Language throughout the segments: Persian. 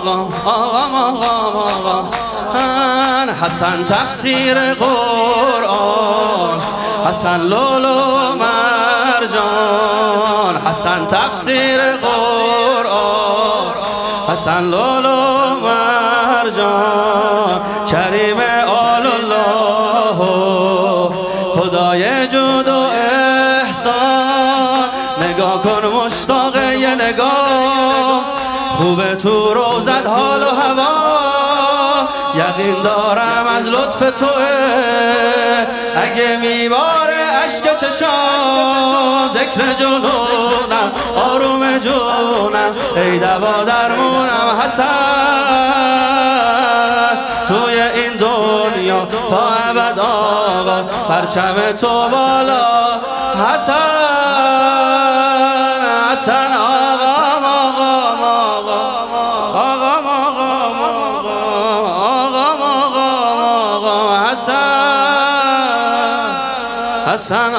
آقا حسن تفسیر قرآن، حسن لولو مرجان، حسن تفسیر قرآن، حسن لولو مرجان، کریم آل الله، خدای جود و احسان. نگاه کن مشتاق یه نگاه، خوبه تو روزت حال و هوا، یقین دارم از لطف توه. اگه میباره عشق چشام، ذکر جنونم آروم جونم، ای دوا درمونم حسن. توی این دنیا تا ابد آقا، پرچم تو بالا حسن. حسن آقا حسن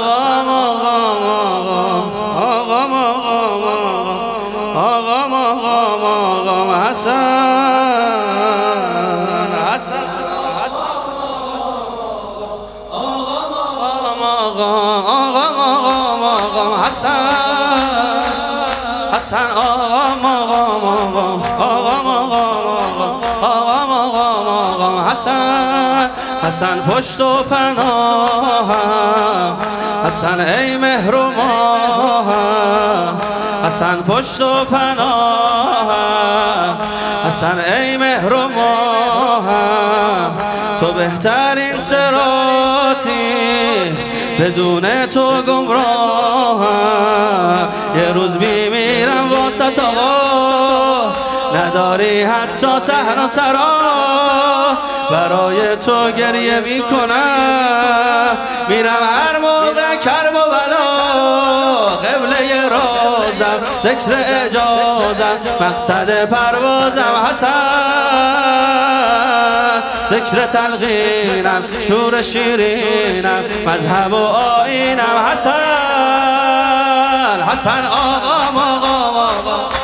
حسن پشت و پناهم، حسن ای مهر و ماهم، حسن پشت و پناهم، حسن ای مهر و ماهم. تو بهترین صراطی، بدون تو گمراهم. یه روز میمیرم واسط آقا، نداری حتی صحن و سرا، برای تو گریه میکنم. میرم هر موقع کرب و بلا، قبله رازم ذکر اجازم، مقصد پروازم حسن. ذکر تلقینم شور شیرینم، مذهب و آیینم حسن. حسن آقا